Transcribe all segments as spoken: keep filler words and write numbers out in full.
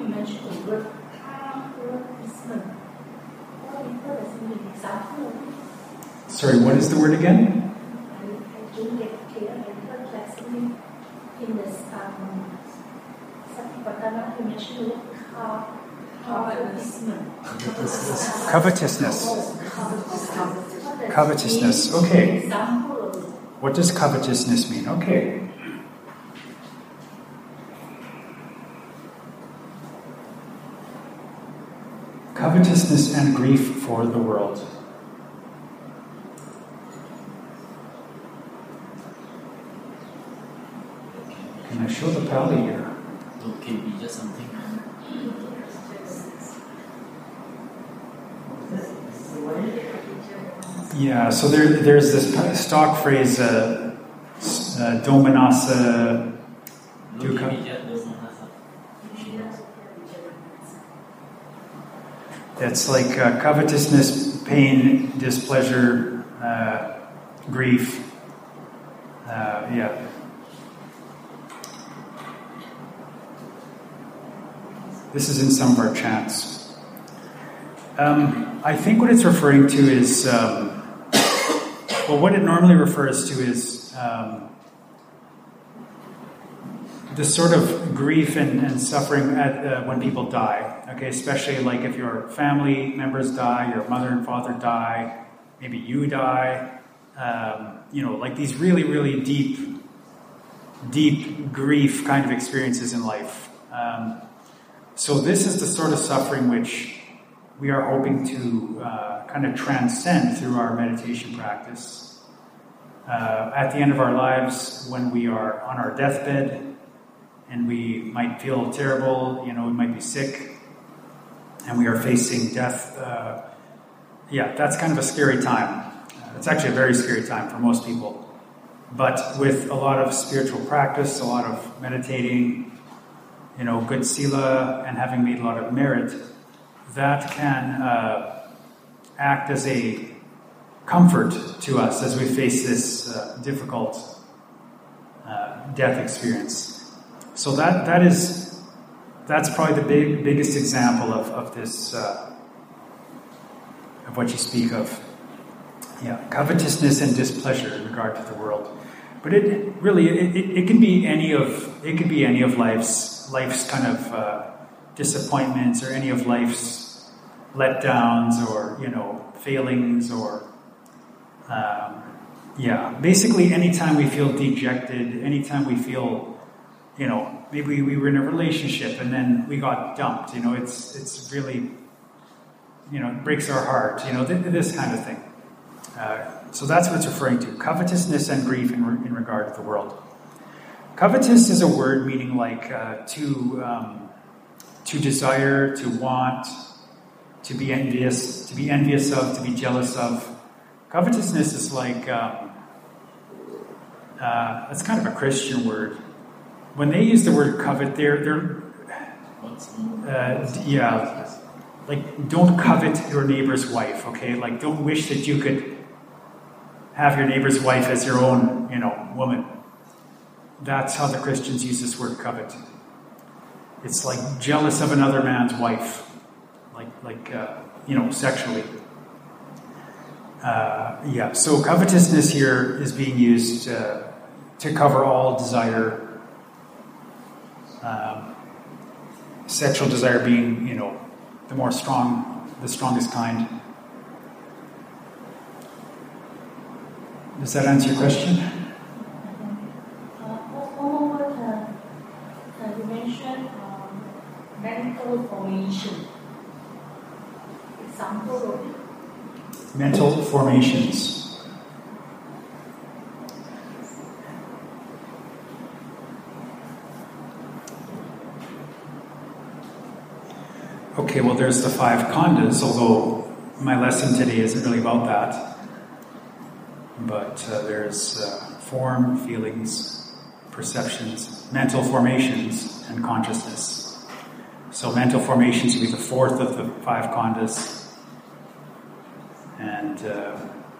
you mentioned the word covetousness. What does it mean? Example? Sorry, what is the word again? I, I didn't get clear. I heard last week in this um, Satipatthana, you mentioned the word covetousness. Covetousness. Oh, Covetousness. Okay. Example of it. What does covetousness mean? Okay. Covetousness and grief for the world. Can I show the Pali here? Okay, be just something. Yeah, so there, there's this stock phrase, uh, uh, Domanassa Dukkha. That's like uh, covetousness, pain, displeasure, uh, grief. Uh, yeah. This is in some of our chants. Um, I think what it's referring to is, um, well, what it normally refers to is um, the sort of grief and, and suffering at, uh, when people die. Okay, especially like if your family members die, your mother and father die, maybe you die. Um, you know, like these really, really deep, deep grief kind of experiences in life. Um, so this is the sort of suffering which we are hoping to uh, kind of transcend through our meditation practice. Uh, at the end of our lives, when we are on our deathbed, and we might feel terrible, you know, we might be sick, and we are facing death. Uh, yeah, that's kind of a scary time. Uh, it's actually a very scary time for most people. But with a lot of spiritual practice, a lot of meditating, you know, good sila, and having made a lot of merit, that can uh, act as a comfort to us as we face this uh, difficult uh, death experience. So that that is that's probably the big biggest example of of this uh, of what you speak of. Yeah, covetousness and displeasure in regard to the world. But it, it really it, it, it can be any of it can be any of life's life's kind of uh, disappointments, or any of life's letdowns, or you know failings, or um, yeah, basically anytime we feel dejected, anytime we feel, you know, maybe we were in a relationship and then we got dumped. You know, it's it's really, you know, it breaks our heart. You know, th- this kind of thing. Uh, so that's what it's referring to: covetousness and grief in, re- in regard to the world. Covetous is a word meaning like uh, to um, to desire, to want, to be envious, to be envious of, to be jealous of. Covetousness is like um, uh, it's kind of a Christian word. When they use the word covet, they're they're uh, yeah, like don't covet your neighbor's wife. Okay, like don't wish that you could have your neighbor's wife as your own, you know, woman. That's how the Christians use this word covet. It's like jealous of another man's wife, like like uh, you know, sexually. Uh, yeah. So covetousness here is being used uh, to cover all desire. Um, sexual desire being, you know, the more strong, the strongest kind. Does that answer your question? Mental formation. Example of it. Mental formations. Okay, well, there's the five khandhas, although my lesson today isn't really about that. But uh, there's uh, form, feelings, perceptions, mental formations, and consciousness. So mental formations would be the fourth of the five khandhas. And uh,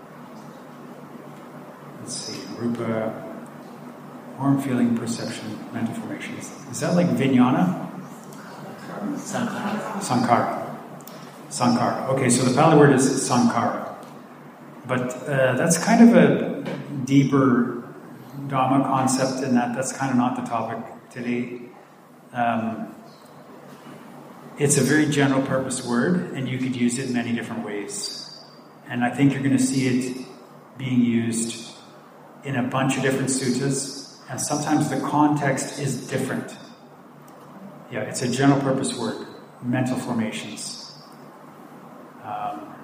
let's see, rupa, form, feeling, perception, mental formations. Is that like vijnana? Sankhara. Sankhara. Sankhara. Okay, so the Pali word is Sankhara. But uh, that's kind of a deeper Dhamma concept in that that's kind of not the topic today. Um, it's a very general purpose word, and you could use it in many different ways. And I think you're going to see it being used in a bunch of different suttas, and sometimes the context is different. Yeah, it's a general purpose word, mental formations. Um,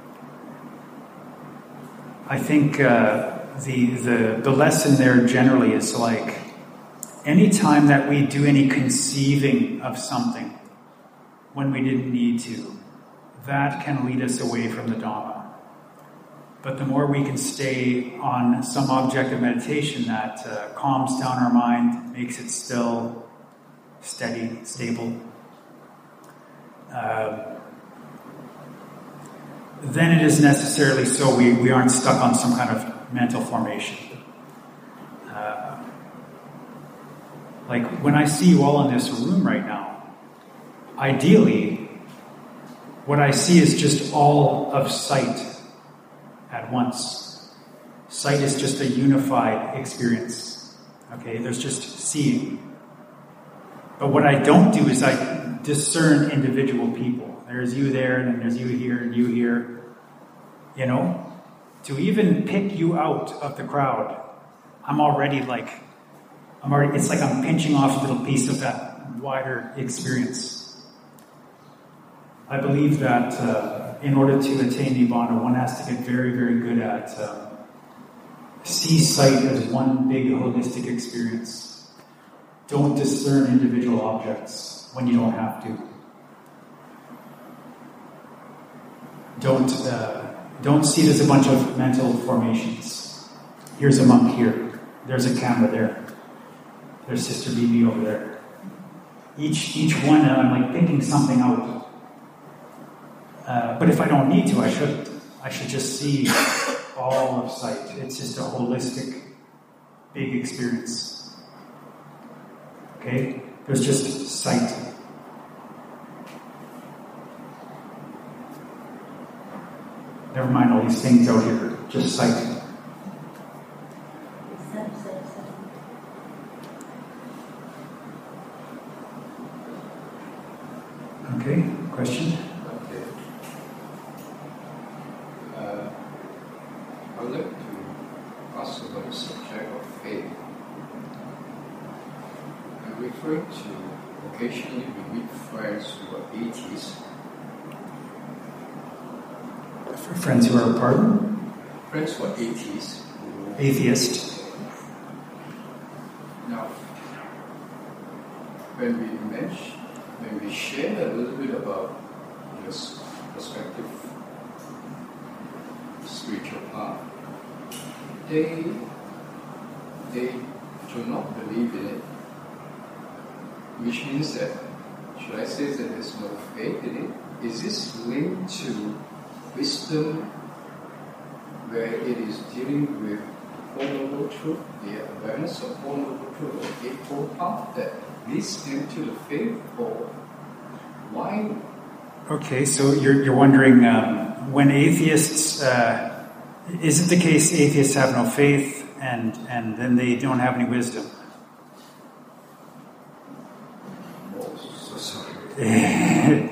I think uh, the, the the lesson there generally is like, anytime that we do any conceiving of something when we didn't need to, that can lead us away from the Dhamma. But the more we can stay on some object of meditation that uh, calms down our mind, makes it still, steady, stable, uh, then it is necessarily so we, we aren't stuck on some kind of mental formation. Uh, like when I see you all in this room right now, ideally, what I see is just all of sight at once. Sight is just a unified experience. Okay, there's just seeing. But what I don't do is I discern individual people. There's you there, and then there's you here, and you here. You know? To even pick you out of the crowd, I'm already like, I'm already, it's like I'm pinching off a little piece of that wider experience. I believe that uh, in order to attain Nibbana, one has to get very, very good at uh, see sight as one big holistic experience. Don't discern individual objects when you don't have to. Don't uh, don't see it as a bunch of mental formations. Here's a monk here. There's a camera there. There's Sister Bibi over there. Each each one, uh, I'm like picking something out. Uh, but if I don't need to, I should. I should just see all of sight. It's just a holistic, big experience. Okay? There's just sight. Never mind all these things out here. Just sight. Okay, question? Okay. Uh, I would like to ask about the subject of faith. I'm referring to occasionally we meet friends who are atheists. For friends who are pardon? Friends who are atheists. Who Atheist. Now, when we mention, when we share a little bit about this perspective, spiritual path, they they do not believe in it, which means that, should I say that there's no faith in it? Is this linked to wisdom, where it is dealing with Four Noble Truth, the awareness of Four Noble Truth, or Eightfold Path, that leads them to the faith, or why? Okay, so you're you're wondering um, when atheists, uh, is it the case atheists have no faith and and then they don't have any wisdom? Oh, so sorry.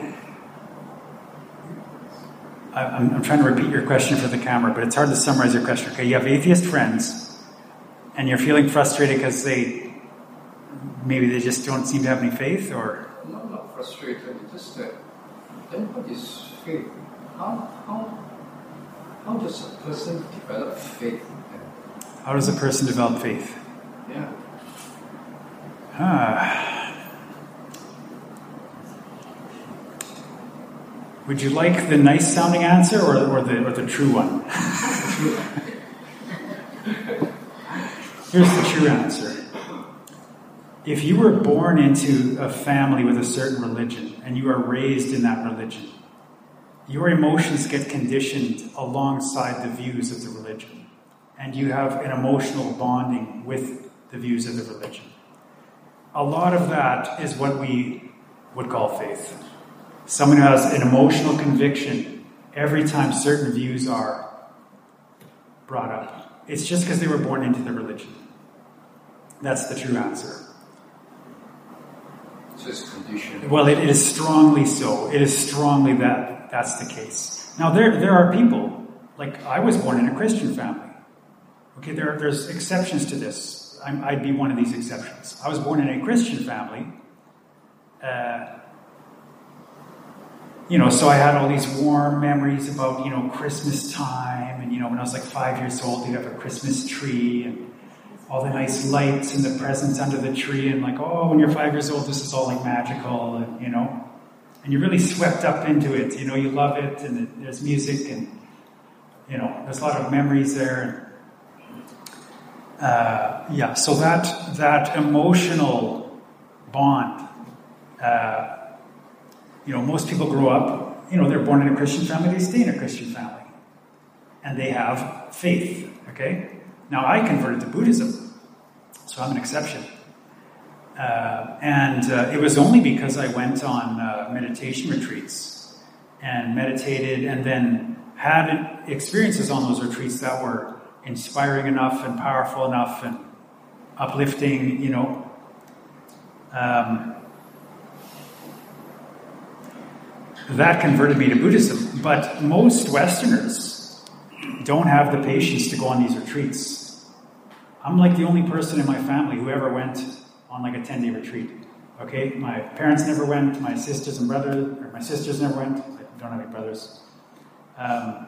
I'm, I'm trying to repeat your question for the camera, but it's hard to summarize your question. Okay, you have atheist friends, and you're feeling frustrated because they, maybe they just don't seem to have any faith, or? No, not frustrated, it's just that, then what is faith? How, how, how does a person develop faith? How does a person develop faith? Yeah. Ah. Would you like the nice sounding answer or, or the or the true one? Here's the true answer. If you were born into a family with a certain religion and you are raised in that religion, your emotions get conditioned alongside the views of the religion. And you have an emotional bonding with the views of the religion. A lot of that is what we would call faith. Someone who has an emotional conviction every time certain views are brought up. It's just because they were born into the religion. That's the true answer. So it's conditional. Well, it, it is strongly so. It is strongly that that's the case. Now, there there are people, like I was born in a Christian family. Okay, there there's exceptions to this. I'm, I'd be one of these exceptions. I was born in a Christian family. Uh, you know, so I had all these warm memories about, you know, Christmas time. And, you know, when I was like five years old, you'd have a Christmas tree and all the nice lights and the presents under the tree. And like, oh, when you're five years old, this is all like magical, and, you know. And you're really swept up into it. You know, you love it, and there's music, and, you know, there's a lot of memories there. Uh, yeah, so that that emotional bond, uh, you know, most people grow up, you know, they're born in a Christian family, they stay in a Christian family. And they have faith, okay? Now, I converted to Buddhism, so I'm an exception. Uh, and uh, it was only because I went on uh, meditation retreats and meditated and then had experiences on those retreats that were inspiring enough and powerful enough and uplifting, you know. Um, that converted me to Buddhism. But most Westerners don't have the patience to go on these retreats. I'm like the only person in my family who ever went on like a ten-day retreat. Okay, my parents never went. My sisters and brothers, or my sisters never went. I don't have any brothers. Um,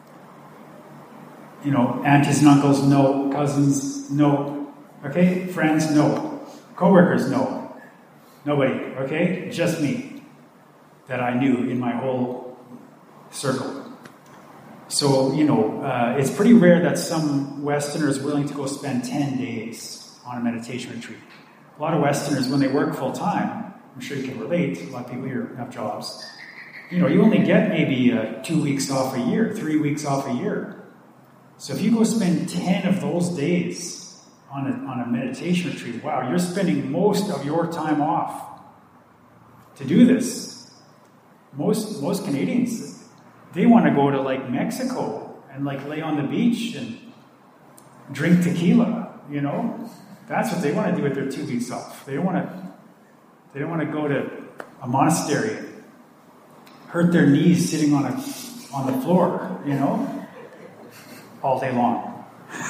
you know, aunties and uncles, no. Cousins, no. Okay, friends, no. Co-workers, no. Nobody. Okay, just me that I knew in my whole circle. So, you know, uh, it's pretty rare that some Westerner is willing to go spend ten days on a meditation retreat. A lot of Westerners, when they work full-time, I'm sure you can relate, a lot of people here have jobs, you know, you only get maybe uh, two weeks off a year, three weeks off a year. So if you go spend ten of those days on a, on a meditation retreat, wow, you're spending most of your time off to do this. Most most Canadians, they want to go to like Mexico and like lay on the beach and drink tequila, you know? That's what they want to do with their two weeks off. They don't want to they don't want to go to a monastery and hurt their knees sitting on a on the floor, you know, all day long.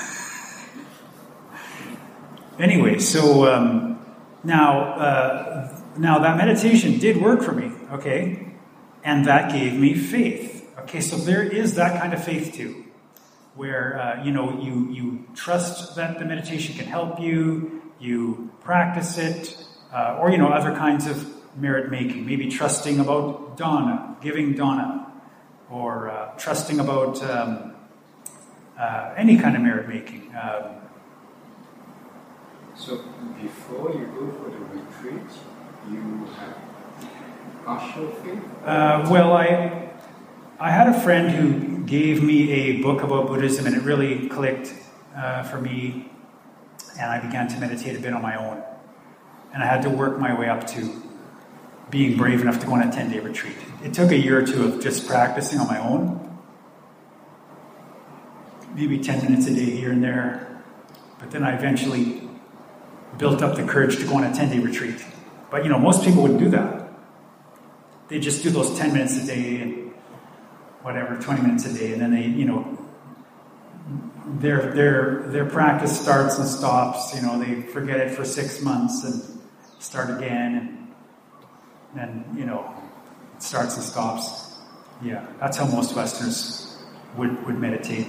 Anyway, so um, now uh, now that meditation did work for me, okay? And that gave me faith. Okay, so there is that kind of faith too, where, uh, you know, you, you trust that the meditation can help you, you practice it, uh, or, you know, other kinds of merit making, maybe trusting about dana, giving dana, or uh, trusting about um, uh, any kind of merit making. Um, so before you go for the retreat, you have partial faith? Uh, well, I I had a friend who gave me a book about Buddhism, and it really clicked uh, for me, and I began to meditate a bit on my own. And I had to work my way up to being brave enough to go on a ten-day retreat. It took a year or two of just practicing on my own, maybe ten minutes a day here and there, but then I eventually built up the courage to go on a ten-day retreat. But, you know, most people wouldn't do that. They just do those ten minutes a day and whatever, twenty minutes a day, and then they, you know, their their their practice starts and stops. You know, they forget it for six months and start again, and then, you know, it starts and stops. Yeah, that's how most Westerners would, would meditate.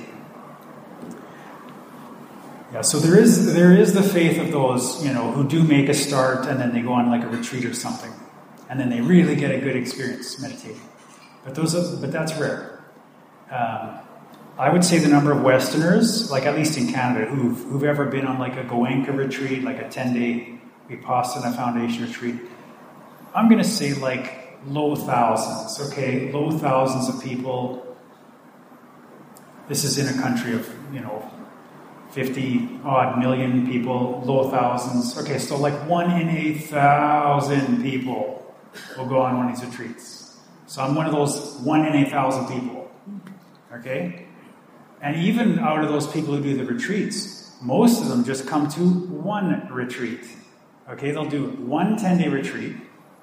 Yeah, so there is there is the faith of those, you know, who do make a start and then they go on like a retreat or something. And then they really get a good experience meditating. But those, are, but that's rare. Um, I would say the number of Westerners, like at least in Canada, who've, who've ever been on like a Goenka retreat, like a ten-day Vipassana Foundation retreat, I'm going to say like low thousands, okay? Low thousands of people. This is in a country of, you know, fifty odd million people, low thousands. Okay, so like one in a thousand people will go on one of these retreats. So I'm one of those one in a thousand people. Okay? And even out of those people who do the retreats, most of them just come to one retreat. Okay? They'll do one ten-day retreat,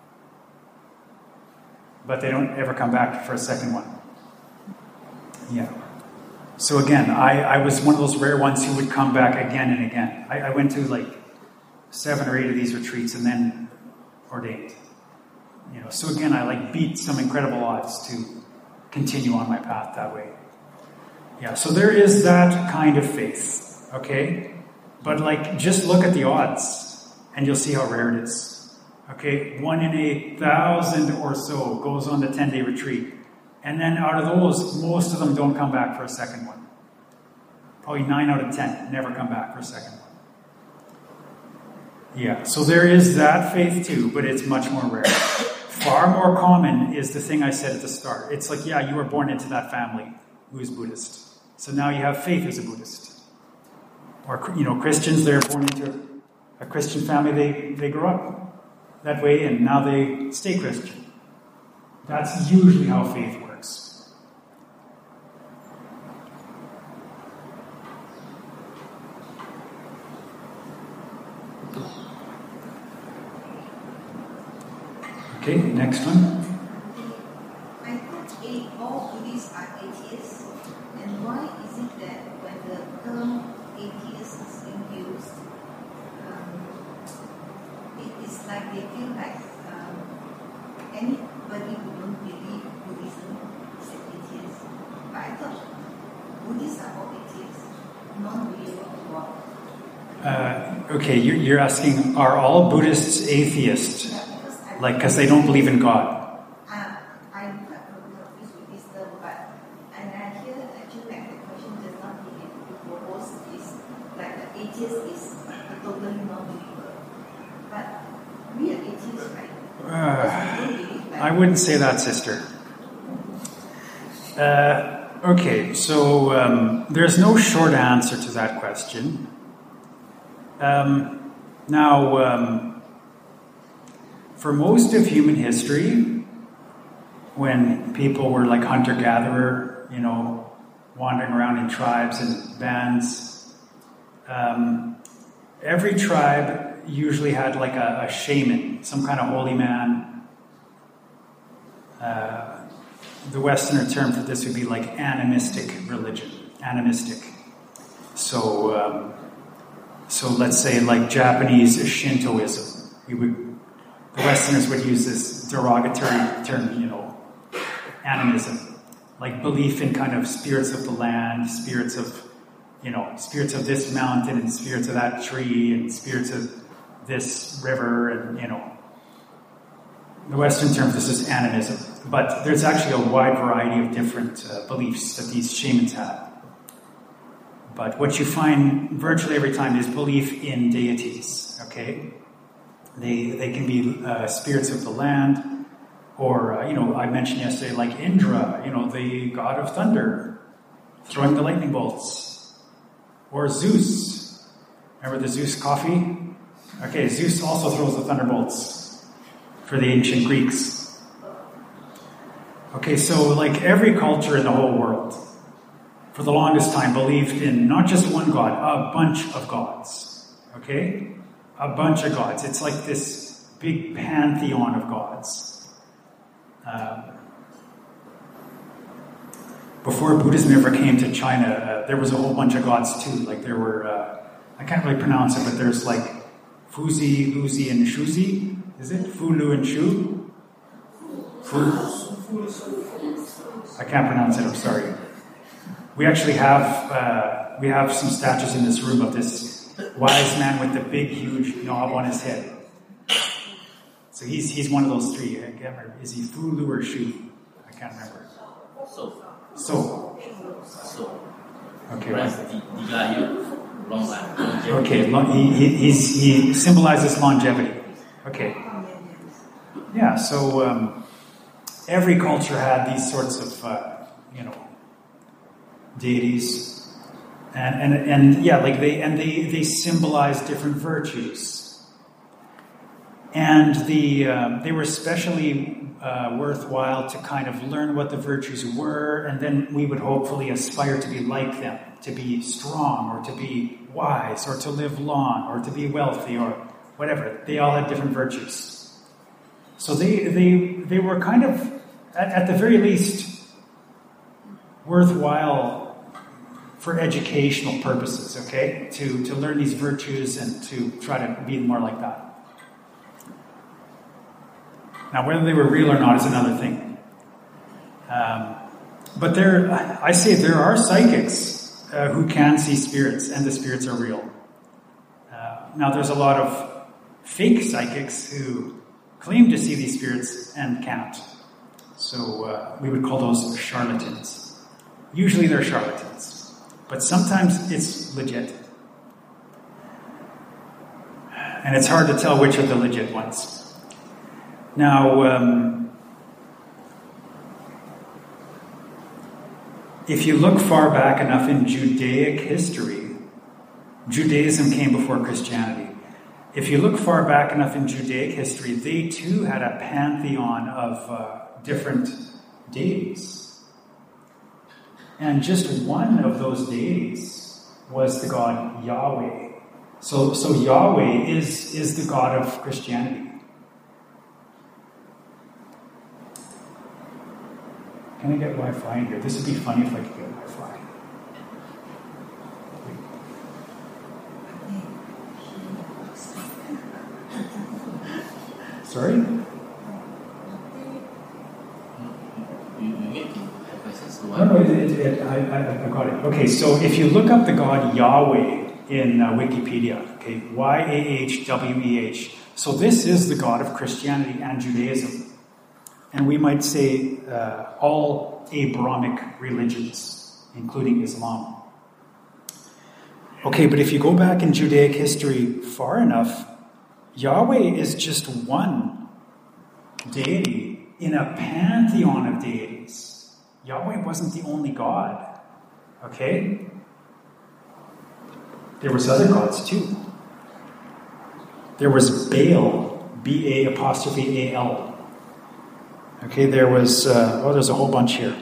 but they don't ever come back for a second one. Yeah. So again, I, I was one of those rare ones who would come back again and again. I, I went to like seven or eight of these retreats and then ordained. You know, so again, I like beat some incredible odds to continue on my path that way. Yeah, so there is that kind of faith, okay? But like, just look at the odds and you'll see how rare it is. Okay, one in a thousand or so goes on the ten-day retreat. And then out of those, most of them don't come back for a second one. Probably nine out of ten never come back for a second one. Yeah, so there is that faith too, but it's much more rare. Far more common is the thing I said at the start. It's like, yeah, you were born into that family who is Buddhist. So now you have faith as a Buddhist. Or, you know, Christians, they're born into a Christian family. They, they grew up that way and now they stay Christian. That's usually how faith works. Okay, next one. I thought all Buddhists are atheists, and why is it that when the term atheist is being used, um, it is like they feel like um, anybody who don't believe Buddhism is an atheist. But I thought Buddhists are all atheists, non-believer of God. Uh, okay, you're, you're asking, are all Buddhists atheists? Like, because they don't believe in God. Uh, I'm quite confused with this term, but and I hear actually like the question does not be proposed is like the atheist is a totally non-believer. But we are atheists, right? Uh, we don't believe, like, I wouldn't say that, sister. Uh, okay, so um, there's no short answer to that question. Um, now, um, for most of human history, when people were like hunter-gatherer, you know, wandering around in tribes and bands, um, every tribe usually had like a, a shaman, some kind of holy man. Uh, the Westerner term for this would be like animistic religion, animistic. So, um, so let's say like Japanese Shintoism, we would. The Westerners would use this derogatory term, you know, animism, like belief in kind of spirits of the land, spirits of, you know, spirits of this mountain and spirits of that tree and spirits of this river and, you know. The Western term for this is animism. But there's actually a wide variety of different uh, beliefs that these shamans have. But what you find virtually every time is belief in deities, okay? They they can be uh, spirits of the land, or, uh, you know, I mentioned yesterday, like Indra, you know, the god of thunder, throwing the lightning bolts. Or Zeus. Remember the Zeus coffee? Okay, Zeus also throws the thunderbolts for the ancient Greeks. Okay, so like every culture in the whole world, for the longest time, believed in not just one god, a bunch of gods. Okay? A bunch of gods. It's like this big pantheon of gods. Um, before Buddhism ever came to China, uh, there was a whole bunch of gods too. Like there were, uh, I can't really pronounce it, but there's like Fuzi, Luzi, and Shuzi. Is it? Fu, Lu, and Shu? Fu? I can't pronounce it, I'm sorry. We actually have, uh, we have some statues in this room of this wise man with the big, huge knob on his head. So he's he's one of those three. I can't remember. Is he Fu, Lu, or Shu? I can't remember. So. So. So. Okay. Right. The, the guy here, long life. Longevity. Okay. Lo- he, he, he's, he symbolizes longevity. Okay. Yeah. So um, every culture had these sorts of, uh, you know, deities. And, and and yeah, like they and they, they symbolize different virtues. And the uh, they were especially uh, worthwhile to kind of learn what the virtues were, and then we would hopefully aspire to be like them, to be strong, or to be wise, or to live long, or to be wealthy, or whatever. They all had different virtues. So they they they were kind of, at, at the very least, worthwhile for educational purposes, okay? To, to learn these virtues and to try to be more like that. Now, whether they were real or not is another thing. Um, but there, I say there are psychics uh, who can see spirits, and the spirits are real. Uh, now, there's a lot of fake psychics who claim to see these spirits and can't. So uh, we would call those charlatans. Usually they're charlatans, but sometimes it's legit. And it's hard to tell which are the legit ones. Now, um, if you look far back enough in Judaic history, Judaism came before Christianity. If you look far back enough in Judaic history, they too had a pantheon of uh, different deities. And just one of those deities was the god Yahweh. So, so Yahweh is, is the god of Christianity. Can I get Wi-Fi in here? This would be funny if I could get Wi-Fi. Sorry? You, you need to have access to No, no, it, it, it, I, I, I got it. Okay, so if you look up the god Yahweh in uh, Wikipedia, okay, Y A H W E H, so this is the god of Christianity and Judaism. And we might say uh, all Abrahamic religions, including Islam. Okay, but if you go back in Judaic history far enough, Yahweh is just one deity in a pantheon of deities. Yahweh wasn't the only god, okay? There was other gods too. There was Baal, B A apostrophe A L. Okay, there was, uh, oh, there's a whole bunch here.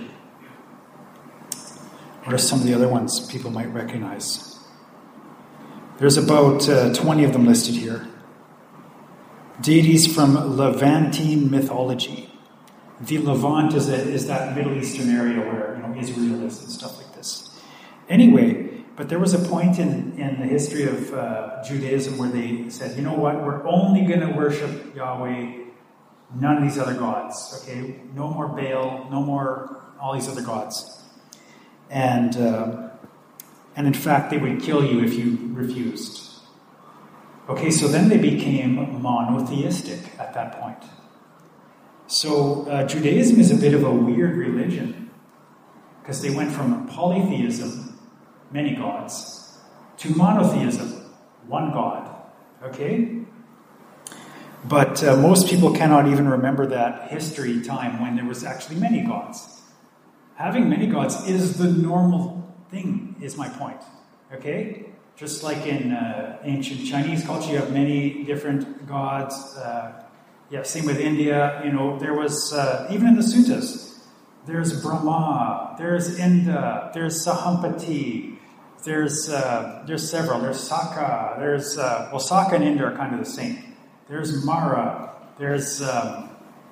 What are some of the other ones people might recognize? There's about uh, twenty of them listed here. Deities from Levantine mythology. The Levant is, a, is that Middle Eastern area where, you know, Israel is and stuff like this. Anyway, but there was a point in, in the history of uh, Judaism where they said, you know what, we're only going to worship Yahweh, none of these other gods, okay? No more Baal, no more all these other gods. And uh, and in fact, they would kill you if you refused. Okay, so then they became monotheistic at that point. So uh, Judaism is a bit of a weird religion because they went from polytheism, many gods, to monotheism, one god, okay? But uh, most people cannot even remember that history time when there was actually many gods. Having many gods is the normal thing, is my point. Okay? Just like in uh, ancient Chinese culture, you have many different gods. Uh, yeah, same with India. You know, there was, uh, even in the suttas, there's Brahma, there's Indra, there's Sahampati, there's uh, there's several. There's Saka, there's, uh, well, Saka and Indra are kind of the same. There's Mara. There's um,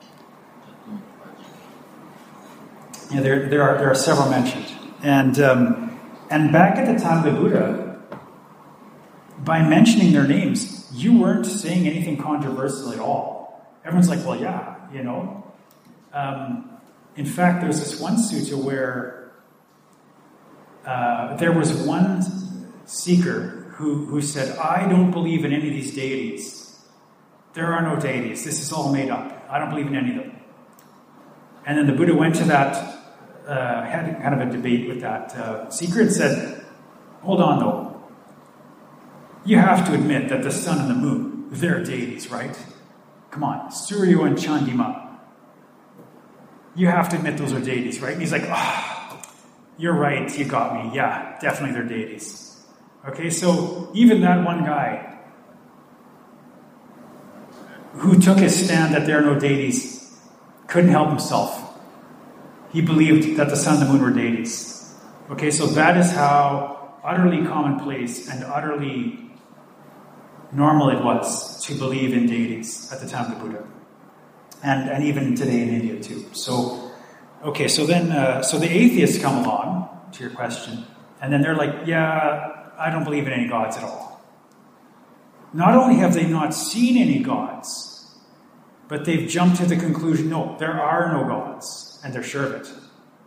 yeah. There there are there are several mentioned, and um, and back at the time of the Buddha, by mentioning their names, you weren't saying anything controversial at all. Everyone's like, well, yeah, you know. Um, in fact, there's this one sutta where uh, there was one seeker who who said, I don't believe in any of these deities. There are no deities. This is all made up. I don't believe in any of them. And then the Buddha went to that, uh, had kind of a debate with that uh, seeker and said, hold on though. You have to admit that the sun and the moon, they're deities, right? Come on, Surya and Chandima. You have to admit those are deities, right? And he's like, ah, oh, you're right, you got me. Yeah, definitely they're deities. Okay, so even that one guy who took his stand that there are no deities, couldn't help himself. He believed that the sun and the moon were deities. Okay, so that is how utterly commonplace and utterly normal it was to believe in deities at the time of the Buddha. And, and even today in India too. So, okay, so then, uh, so the atheists come along, to your question, and then they're like, yeah, I don't believe in any gods at all. Not only have they not seen any gods, but they've jumped to the conclusion, no, there are no gods, and they're sure of it.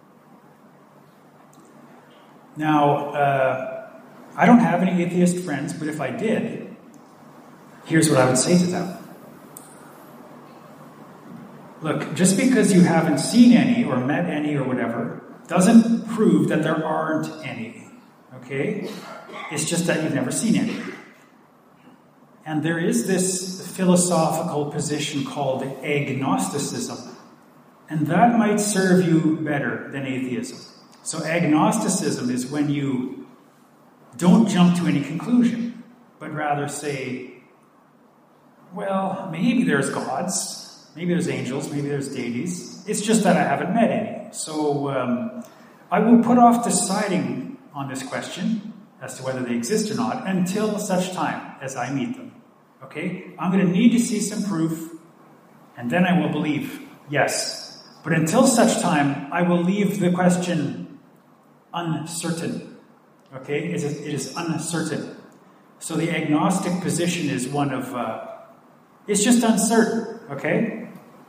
Now, uh, I don't have any atheist friends, but if I did, here's what I would say to them. Look, just because you haven't seen any or met any or whatever doesn't prove that there aren't any, okay? It's just that you've never seen any. And there is this philosophical position called agnosticism, and that might serve you better than atheism. So agnosticism is when you don't jump to any conclusion, but rather say, well, maybe there's gods, maybe there's angels, maybe there's deities. It's just that I haven't met any. So um, I will put off deciding on this question as to whether they exist or not until such time as I meet them. Okay? I'm going to need to see some proof, and then I will believe, yes. But until such time, I will leave the question uncertain. Okay? It is, it is uncertain. So the agnostic position is one of, uh, it's just uncertain. Okay?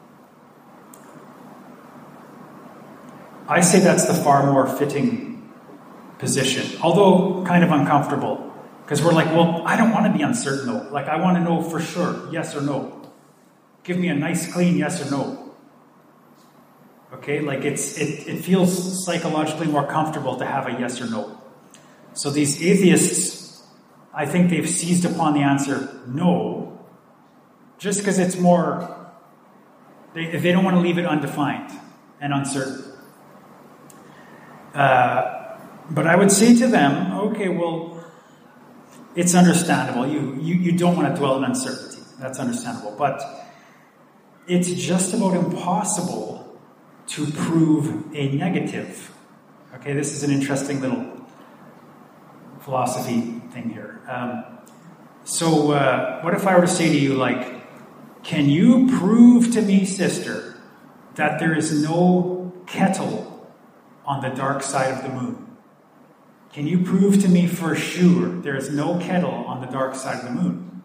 I say that's the far more fitting position, although kind of uncomfortable. Because we're like, well, I don't want to be uncertain though. Like, I want to know for sure, yes or no. Give me a nice, clean yes or no. Okay, like it's it, it feels psychologically more comfortable to have a yes or no. So these atheists, I think they've seized upon the answer no, just because it's more, they, they don't want to leave it undefined and uncertain. Uh, but I would say to them, okay, well, it's understandable. You, you, you don't want to dwell in uncertainty. That's understandable. But it's just about impossible to prove a negative. Okay, this is an interesting little philosophy thing here. Um, so uh, what if I were to say to you, like, can you prove to me, sister, that there is no kettle on the dark side of the moon? Can you prove to me for sure there is no kettle on the dark side of the moon?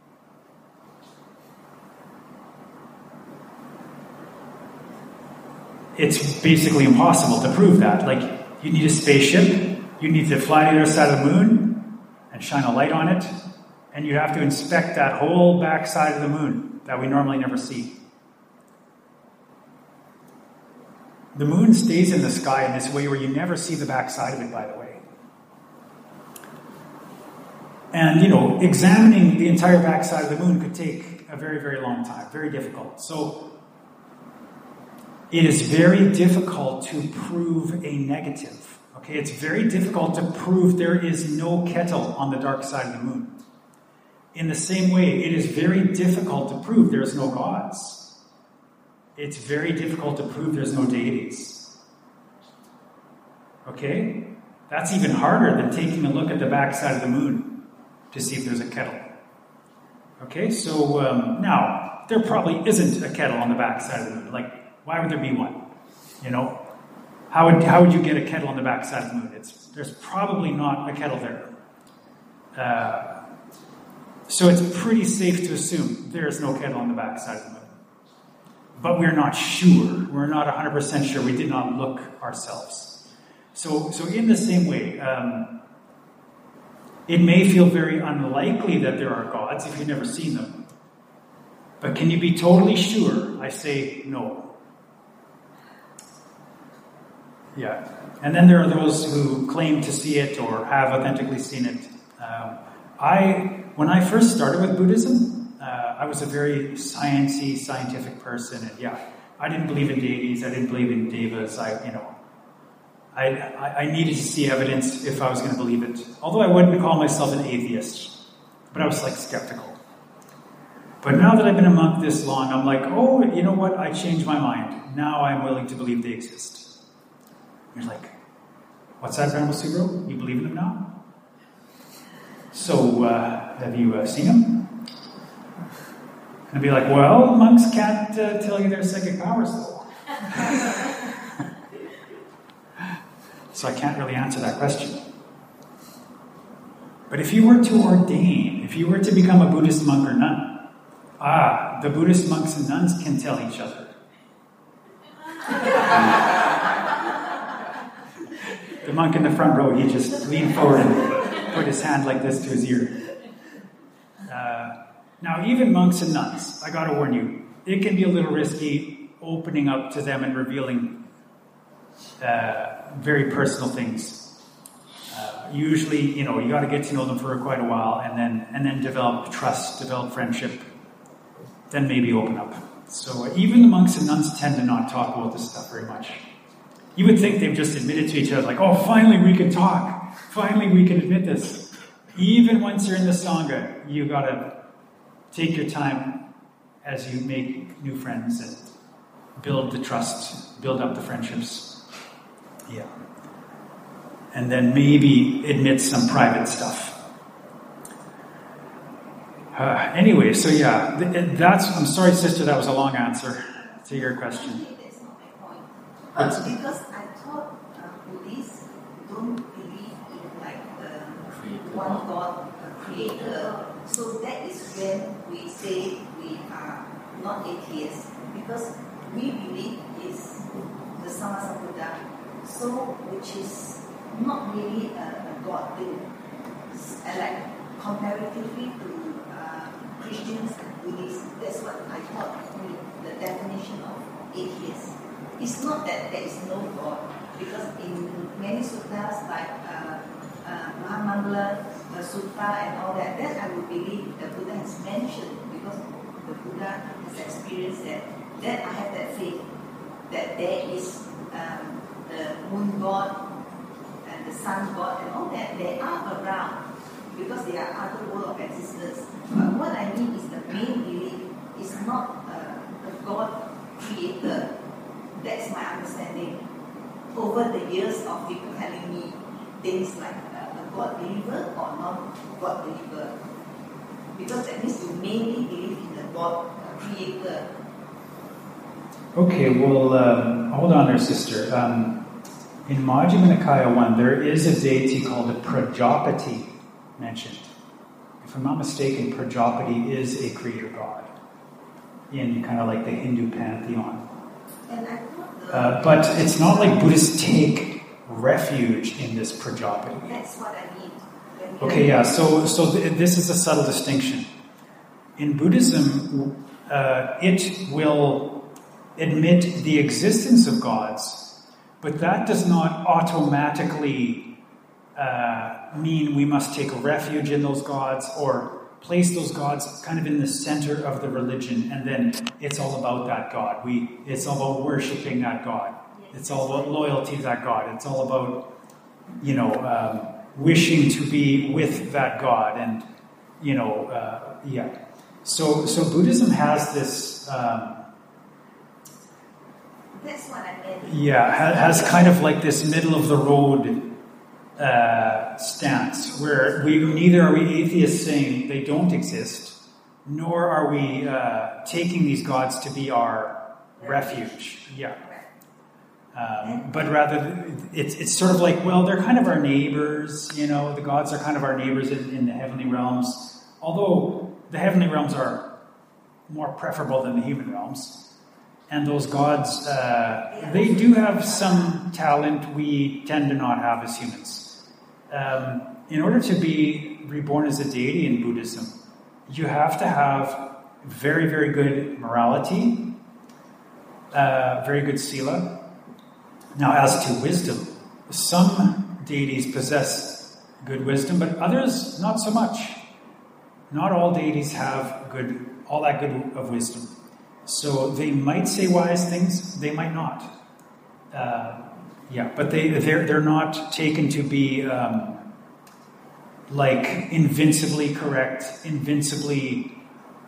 It's basically impossible to prove that. Like, you need a spaceship, you need to fly to the other side of the moon and shine a light on it, and you have to inspect that whole back side of the moon that we normally never see. The moon stays in the sky in this way where you never see the back side of it, by the way. And, you know, examining the entire backside of the moon could take a very, very long time. Very difficult. So, it is very difficult to prove a negative. Okay, it's very difficult to prove there is no kettle on the dark side of the moon. In the same way, it is very difficult to prove there's no gods. It's very difficult to prove there's no deities. Okay? That's even harder than taking a look at the backside of the moon to see if there's a kettle. Okay, so um, now, there probably isn't a kettle on the backside of the moon. Like, why would there be one? You know? How would how would you get a kettle on the backside of the moon? It's there's probably not a kettle there. Uh, so it's pretty safe to assume there is no kettle on the backside of the moon. But we're not sure. We're not one hundred percent sure. We did not look ourselves. So, so in the same way, um, it may feel very unlikely that there are gods if you've never seen them. But can you be totally sure? I say no. Yeah. And then there are those who claim to see it or have authentically seen it. Um, I, when I first started with Buddhism, uh, I was a very sciencey, scientific person, and yeah, I didn't believe in deities. I didn't believe in devas. I, you know, I, I, I needed to see evidence if I was going to believe it. Although I wouldn't call myself an atheist, but I was like skeptical. But now that I've been a monk this long, I'm like, oh, you know what? I changed my mind. Now I'm willing to believe they exist. You're like, what's that, Venerable Sugro? You believe in them now? So, uh, have you uh, seen them? And I'd be like, well, monks can't uh, tell you their psychic powers, though. So I can't really answer that question. But if you were to ordain, if you were to become a Buddhist monk or nun, ah, the Buddhist monks and nuns can tell each other. The monk in the front row, he just leaned forward and put his hand like this to his ear. Uh, now, even monks and nuns, I gotta warn you, it can be a little risky opening up to them and revealing uh, very personal things. Uh, usually, you know, you got to get to know them for quite a while, and then and then develop trust, develop friendship, then maybe open up. So uh, even the monks and nuns tend to not talk about this stuff very much. You would think they've just admitted to each other, like, oh, finally we can talk. Finally we can admit this. Even once you're in the Sangha, you got to take your time as you make new friends and build the trust, build up the friendships. Yeah. And then maybe admit some private stuff. Uh, anyway, so yeah, th- that's, I'm sorry, sister, that was a long answer to your question. That's not my point. Uh, because I thought uh, Buddhists don't believe in like uh, one God, a creator. So that is when we say we are not atheists, because we believe is the Sammasambuddha, so which is not really a, a God thing. Uh, like comparatively to uh, Christians and Buddhists, that's what I thought the definition of atheist. It's not that there is no God, because in many suttas like uh, uh, Mahamangala uh, Sutta and all that, that I would believe the Buddha has mentioned, because the Buddha has experienced that. Then I have that faith that there is um, the moon god and the sun god and all that. They are around because they are other world of existence. But what I mean is the main belief is not uh, a God creator. That's my understanding. Over the years of people telling me things like uh, a God believer or non-God believer. Because that means you mainly believe in the God creator. Okay, well, um, hold on there, sister. Um, in Majjhima Nikaya one, there is a deity called a Prajapati mentioned. If I'm not mistaken, Prajapati is a creator god in kind of like the Hindu pantheon. And I thought the, Uh, but it's not like Buddhists take refuge in this Prajapati. that's what I mean. When you- Okay, yeah, so so th- this is a subtle distinction. In Buddhism, uh, it will admit the existence of gods, but that does not automatically uh, mean we must take refuge in those gods or place those gods kind of in the center of the religion, and then it's all about that God. We, it's all about worshiping that God. It's all about loyalty to that God. It's all about, you know, um, wishing to be with that God, and you know, uh, yeah. So, so Buddhism has this, um, That's what I meant. yeah, ha- has kind of like this middle of the road uh, stance, where we neither are we atheists saying they don't exist, nor are we uh, taking these gods to be our refuge. Yeah. Um, but rather, it's it's sort of like, well, they're kind of our neighbors, you know, the gods are kind of our neighbors in, in the heavenly realms, although the heavenly realms are more preferable than the human realms. And those gods, uh, they do have some talent we tend to not have as humans. Um, in order to be reborn as a deity in Buddhism, you have to have very, very good morality, uh, very good sila. Now, as to wisdom, some deities possess good wisdom, but others not so much. Not all deities have good, all that good of wisdom. So they might say wise things, they might not. Uh, yeah, but they they're they're not taken to be um, like invincibly correct, invincibly,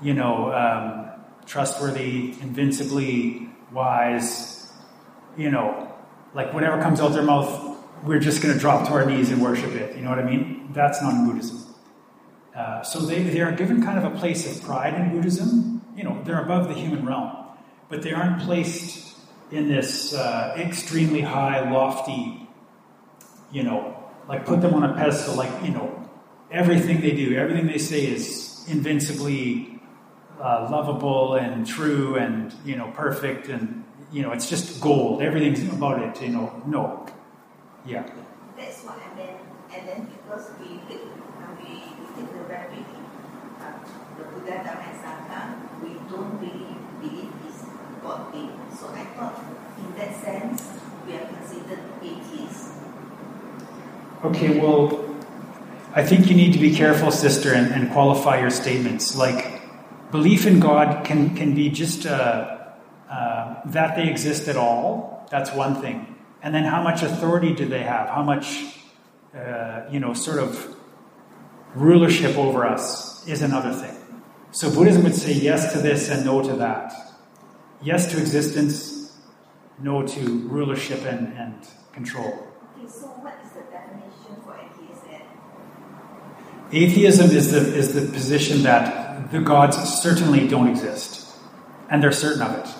you know, um, trustworthy, invincibly wise, you know, like whatever comes out their mouth, we're just going to drop to our knees and worship it. You know what I mean? That's not in Buddhism. Uh, so they, they are given kind of a place of pride in Buddhism. You know, they're above the human realm, but they aren't placed in this uh, extremely high, lofty, you know, like put them on a pedestal, like, you know, everything they do, everything they say is invincibly uh, lovable and true and, you know, perfect and, you know, it's just gold. Everything's about it, you know. No. Yeah. That's what I meant. And then because we take, uh, we, we take the very, uh, the Buddha, Dhamma, and Sangha, we don't really believe it's God being. So I thought, in that sense, we are considered atheists. Okay, well, I think you need to be careful, sister, and, and qualify your statements. Like, belief in God can, can be just uh, uh, that they exist at all. That's one thing. And then how much authority do they have? How much, uh, you know, sort of rulership over us is another thing. So Buddhism would say yes to this and no to that. Yes to existence, no to rulership and, and control. Okay, so what is the definition for atheism? Atheism is the is the position that the gods certainly don't exist, and they're certain of it.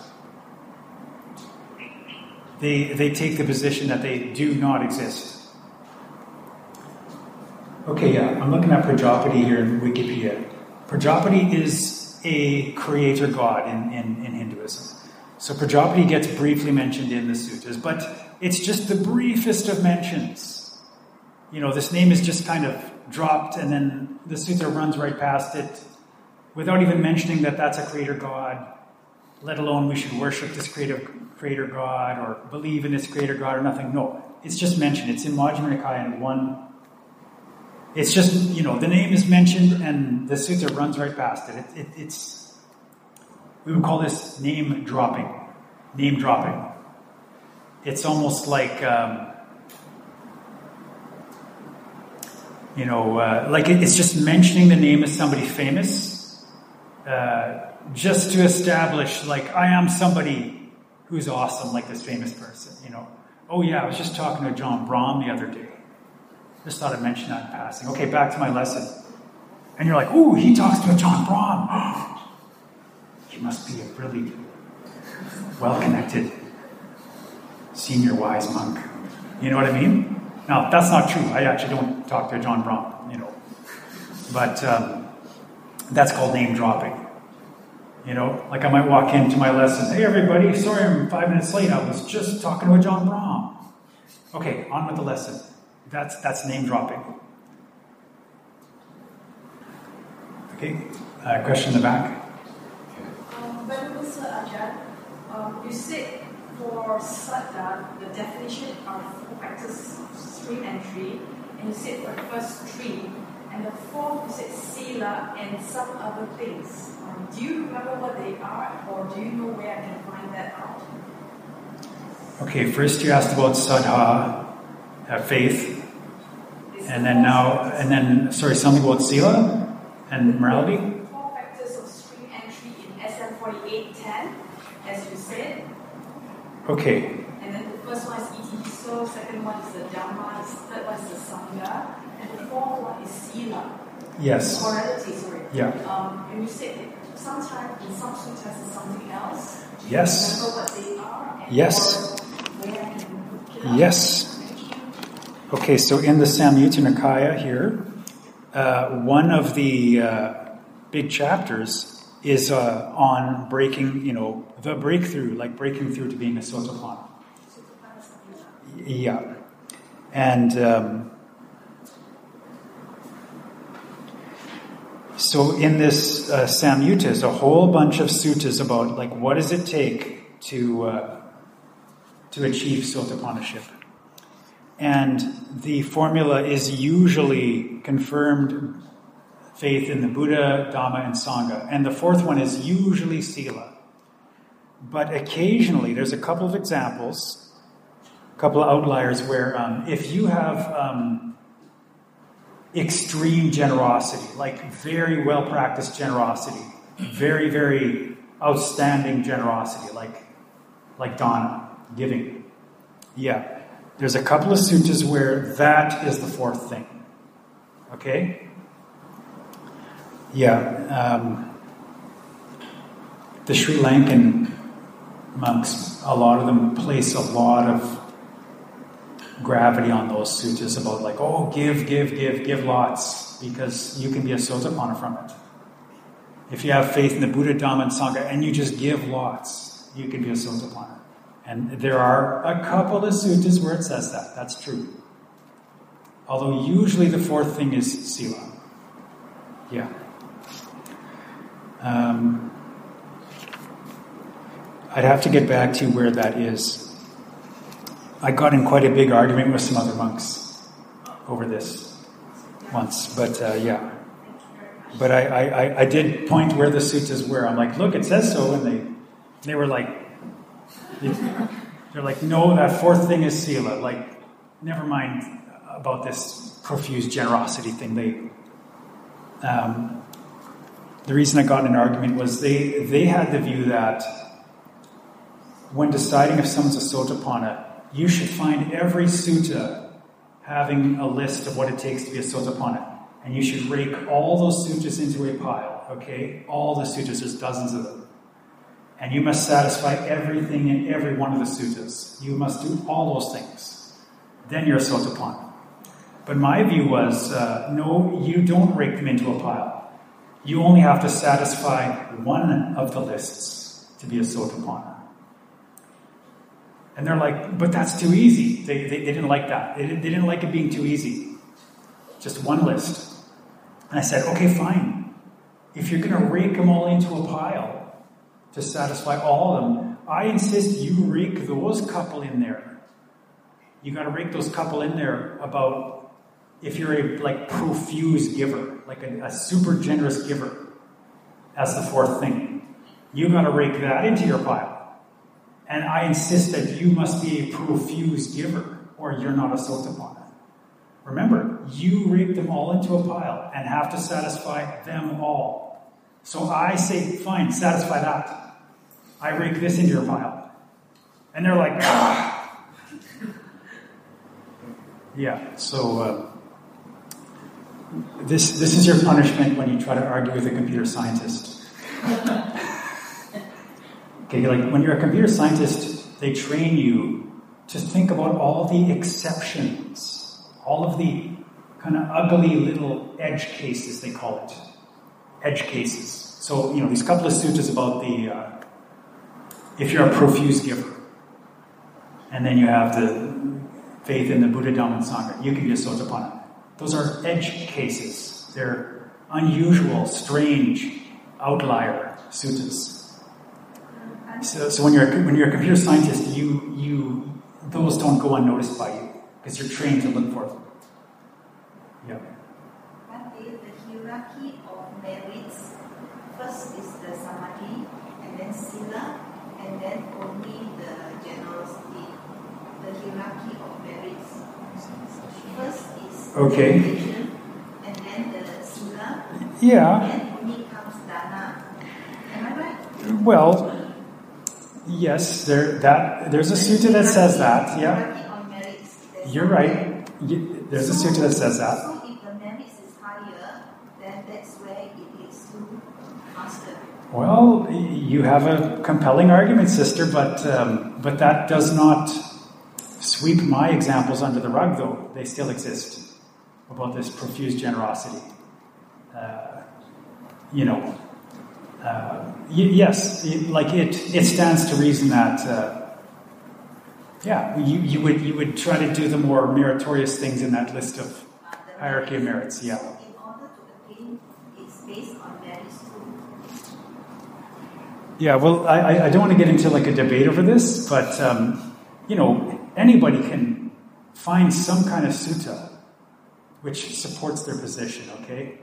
They they take the position that they do not exist. Okay, yeah, I'm looking at Prajapati here in Wikipedia. Prajapati is a creator god in, in, in Hinduism. So Prajapati gets briefly mentioned in the sutras, but it's just the briefest of mentions. You know, this name is just kind of dropped, and then the sutra runs right past it without even mentioning that that's a creator god, let alone we should worship this creator, creator god or believe in this creator god or nothing. No, it's just mentioned. It's in Majjhima Nikaya in one. It's just, you know, the name is mentioned and the sutra runs right past it. it, it it's, we would call this name dropping. Name dropping. It's almost like, um, you know, uh, like it, it's just mentioning the name of somebody famous, uh, just to establish, like, I am somebody who's awesome, like this famous person, you know. Oh yeah, I was just talking to John Brahm the other day. Just thought I'd mention that in passing. Okay, back to my lesson. And you're like, ooh, he talks to a John Brahm. He must be a really well-connected senior wise monk. You know what I mean? Now, that's not true. I actually don't talk to a John Brahm, you know. But um, that's called name dropping. You know, like I might walk into my lesson, hey everybody, sorry I'm five minutes late. I was just talking to a John Brahm. Okay, on with the lesson. That's that's name dropping. Okay, uh, question in the back. Um, Venerable Sir Ajahn, um, you said for Saddha, the definition are four factors of stream entry, and you said for the first three, and the fourth you said sila and some other things. Um, do you remember what they are, or do you know where I can find that out? Okay, first you asked about Saddha, uh, faith. And then now, and then, sorry, something about sila and morality? Four factors of stream entry in S M forty-eight ten, as you said. Okay. And then the first one is itihiso, second one is the dhamma, the third one is the sangha, and the fourth one is sila. Yes. Morality, sorry. Yeah. Um, and you said that sometimes in some sutras it's something else. Do you Yes. remember what they are? And Yes. where I can look it up? Yes. Okay, so in the Samyutta Nikaya here, uh, one of the uh, big chapters is uh, on breaking, you know, the breakthrough, like breaking through to being a Sotapanna. Yeah. And um, so in this uh, Samyutta is a whole bunch of suttas about, like, what does it take to, uh, to achieve Sotapanaship? And the formula is usually confirmed faith in the Buddha, Dhamma, and Sangha. And the fourth one is usually sila. But occasionally, there's a couple of examples, a couple of outliers where um, if you have um, extreme generosity, like very well-practiced generosity, very, very outstanding generosity, like like Donna, giving. Yeah. There's a couple of suttas where that is the fourth thing. Okay? Yeah. Um, the Sri Lankan monks, a lot of them place a lot of gravity on those suttas about like, oh, give, give, give, give lots, because you can be a sotapanna from it. If you have faith in the Buddha, Dhamma, and Sangha, and you just give lots, you can be a sotapanna. And there are a couple of suttas where it says that. That's true. Although usually the fourth thing is sila. Yeah. Um, I'd have to get back to where that is. I got in quite a big argument with some other monks over this once, but uh, yeah. But I, I, I did point where the suttas were. I'm like, look, it says so, and they they were like, they're like, no, that fourth thing is sila. Like, never mind about this profuse generosity thing. They, um, the reason I got in an argument was they they had the view that when deciding if someone's a sotapanna, you should find every sutta having a list of what it takes to be a sotapanna. And you should rake all those suttas into a pile, okay? All the suttas, there's dozens of them. And you must satisfy everything in every one of the suttas. You must do all those things. Then you're a sotapanna. But my view was, uh, no, you don't rake them into a pile. You only have to satisfy one of the lists to be a sotapanna. And they're like, but that's too easy. They, they, they didn't like that. They, they didn't like it being too easy. Just one list. And I said, okay, fine. If you're going to rake them all into a pile to satisfy all of them, I insist you rake those couple in there. You got to rake those couple in there about if you're a like profuse giver, like a, a super generous giver, as the fourth thing. You got to rake that into your pile. And I insist that you must be a profuse giver, or you're not a sotapanna. Remember, you rake them all into a pile and have to satisfy them all. So I say, fine, satisfy that. I rake this into your pile. And they're like, ah! Yeah, so uh, this this is your punishment when you try to argue with a computer scientist. Okay, like when you're a computer scientist, they train you to think about all the exceptions. All of the kind of ugly little edge cases, they call it. Edge cases. So, you know, these couple of suttas about the, uh, if you're a profuse giver, and then you have the faith in the Buddha, Dhamma, and Sangha, you can be a sotapanna. Those are edge cases. They're unusual, strange, outlier suttas. So, so when you're when you're a computer scientist, you you those don't go unnoticed by you. Because you're trained to look for them. Yeah. But the, the hierarchy of merits, first is the samadhi, and then sila, and then only the generosity. The hierarchy of merits. First is okay. meditation, and then the sila, yeah. and then only comes dana. Am I right? Well, yes, there that there's a sutta that says that, yeah. You're right. You, there's a sutta that says that. So if the merits is higher, then that's where it leads to master. Well, you have a compelling argument, sister, but um, but that does not sweep my examples under the rug, though. They still exist about this profuse generosity. Uh, you know, uh, y- yes, it, like it, it stands to reason that. Uh, Yeah, you, you would you would try to do the more meritorious things in that list of hierarchy of merits, yeah. So in order to attain, it's based on merits too. Yeah, well, I, I don't want to get into like a debate over this, but, um, you know, anybody can find some kind of sutta which supports their position, okay?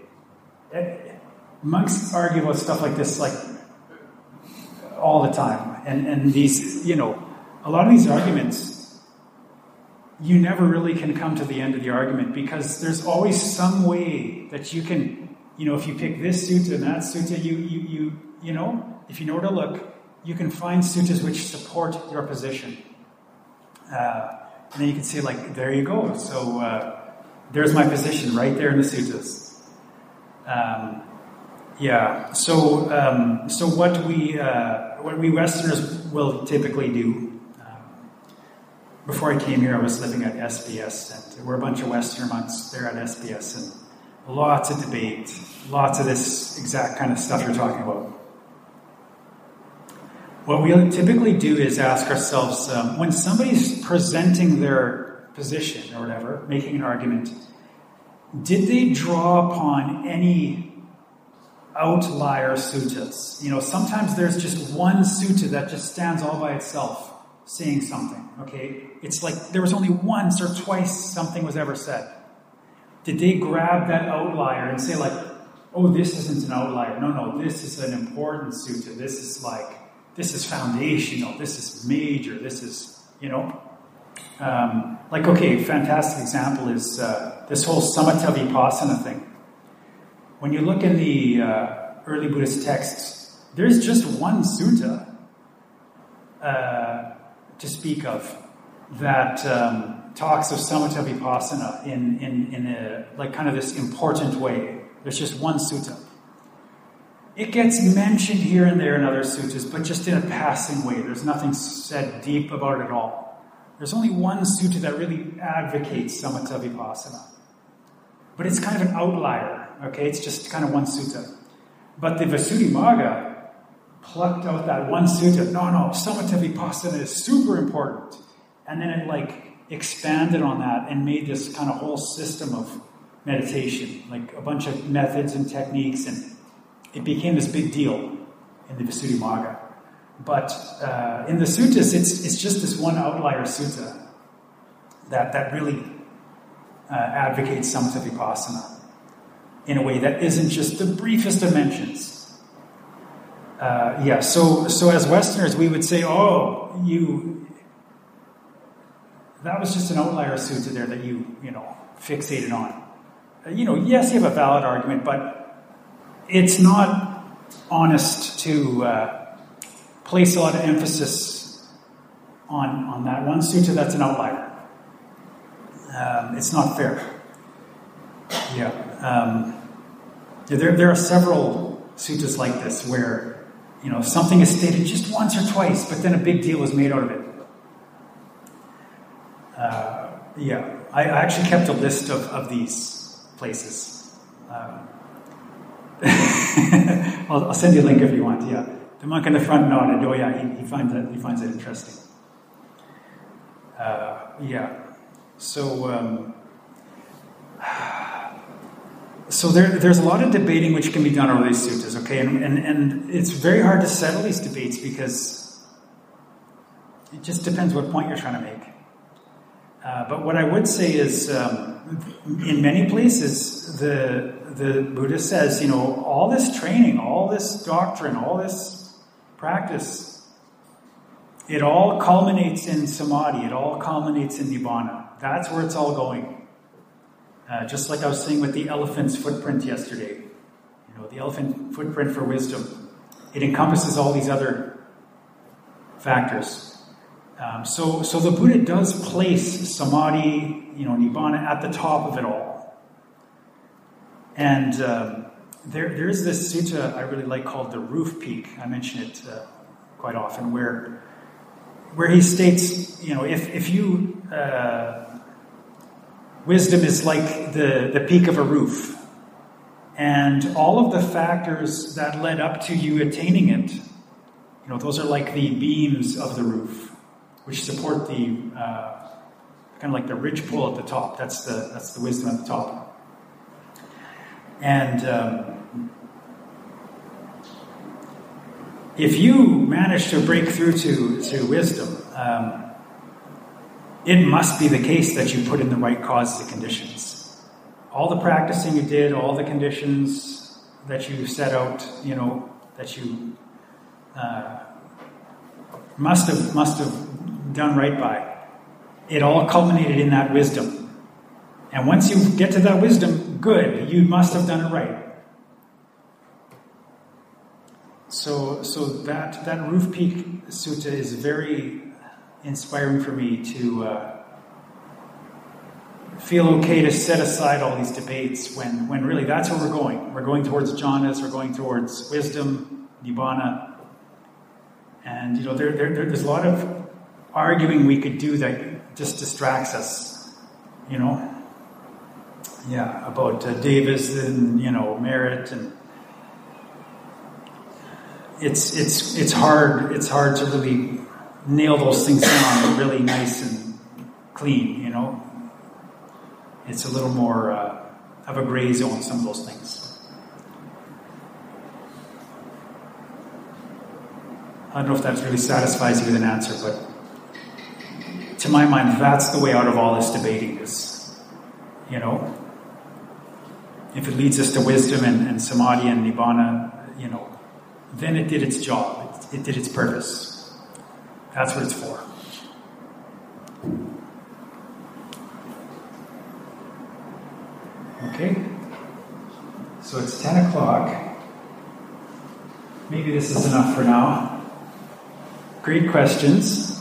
Monks argue about stuff like this, like, all the time. And, and these, you know, a lot of these arguments, you never really can come to the end of the argument because there's always some way that you can you know, if you pick this sutta and that sutta, you, you, you, you know, if you know where to look, you can find suttas which support your position. Uh, and then you can say, like, there you go. So uh, there's my position right there in the suttas. Um, yeah. So um, so what we uh, what we Westerners will typically do. Um, before I came here, I was living at S B S, and we're a bunch of Westerner monks there at S B S, and lots of debate, lots of this exact kind of stuff you're talking about. What we typically do is ask ourselves, um, when somebody's presenting their position or whatever, making an argument, did they draw upon any outlier suttas? You know, sometimes there's just one sutta that just stands all by itself saying something, okay? It's like there was only once or twice something was ever said. Did they grab that outlier and say, like, oh, this isn't an outlier. No, no, this is an important sutta. This is like, this is foundational, this is major, this is, you know. Um, like, okay, fantastic example is uh, this whole samatha vipassana thing. When you look in the uh, early Buddhist texts, there's just one sutta uh, to speak of that um, talks of samatha vipassana in, in, in a, like, kind of this important way. There's just one sutta. It gets mentioned here and there in other suttas, but just in a passing way. There's nothing said deep about it at all. There's only one sutta that really advocates samatha vipassana. But it's kind of an outlier, okay? It's just kind of one sutta. But the Visuddhimagga plucked out that one sutta. No, no, samatha vipassana is super important. And then it, like, expanded on that and made this kind of whole system of meditation, like a bunch of methods and techniques, and it became this big deal in the Visuddhimagga. But uh, in the suttas, it's it's just this one outlier sutta that, that really uh, advocates samatha vipassana in a way that isn't just the briefest of mentions. Uh, yeah, so so as Westerners, we would say, oh, you, that was just an outlier sutta there that you, you know, fixated on. Uh, you know, yes, you have a valid argument, but it's not honest to uh, place a lot of emphasis on, on that one sutta that's an outlier. Um, it's not fair. Yeah. Um, yeah there, there are several suttas like this where, you know, something is stated just once or twice, but then a big deal is made out of it. Uh, yeah. I, I actually kept a list of, of these places. Um, I'll, I'll send you a link if you want. Yeah, the monk in the front nodded. Oh yeah, he, he finds it. He finds it interesting. Uh, yeah. So, um, so there, there's a lot of debating which can be done over these suttas. Okay, and, and and it's very hard to settle these debates because it just depends what point you're trying to make. Uh, but what I would say is, um, in many places, the the Buddha says, you know, all this training, all this doctrine, all this practice, it all culminates in samadhi. It all culminates in nibbana. That's where it's all going. Uh, just like I was saying with the elephant's footprint yesterday. You know, the elephant footprint for wisdom. It encompasses all these other factors. Um, so, so the Buddha does place samadhi, you know, nibbana at the top of it all. And um, there, there is this sutta I really like called the Roof Peak. I mention it uh, quite often, where where he states, you know, if if you uh, wisdom is like the the peak of a roof, and all of the factors that led up to you attaining it, you know, those are like the beams of the roof, which support the uh, kind of like the ridge pole at the top. That's the that's the wisdom at the top. And um, if you manage to break through to to wisdom, um, it must be the case that you put in the right causes and conditions. All the practicing you did, all the conditions that you set out, you know, that you uh, must have must have done right by. It all culminated in that wisdom. And once you get to that wisdom, good, you must have done it right. So, so that, that Roof Peak Sutta is very inspiring for me to uh, feel okay to set aside all these debates when, when really that's where we're going. We're going towards jhanas, we're going towards wisdom, nibbana. And, you know, there, there, there's a lot of arguing we could do that just distracts us, you know. Yeah, about uh, Davis and, you know, merit, and it's it's it's hard it's hard to really nail those things down really nice and clean, you know. It's a little more uh, of a gray zone, some of those things. I don't know if that really satisfies you with an answer, but to my mind, that's the way out of all this debating is, you know. If it leads us to wisdom and, and samadhi and nibbana, you know, then it did its job. It, it did its purpose. That's what it's for. Okay. So it's ten o'clock. Maybe this is enough for now. Great questions.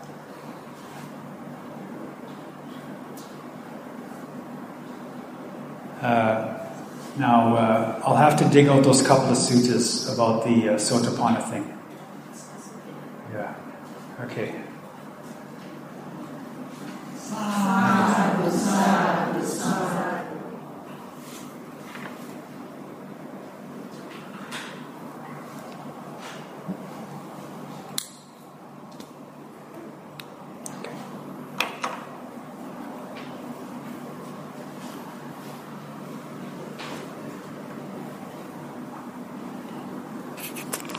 Uh, now, uh, I'll have to dig out those couple of suttas about the uh, Sotapanna thing. Yeah. Okay.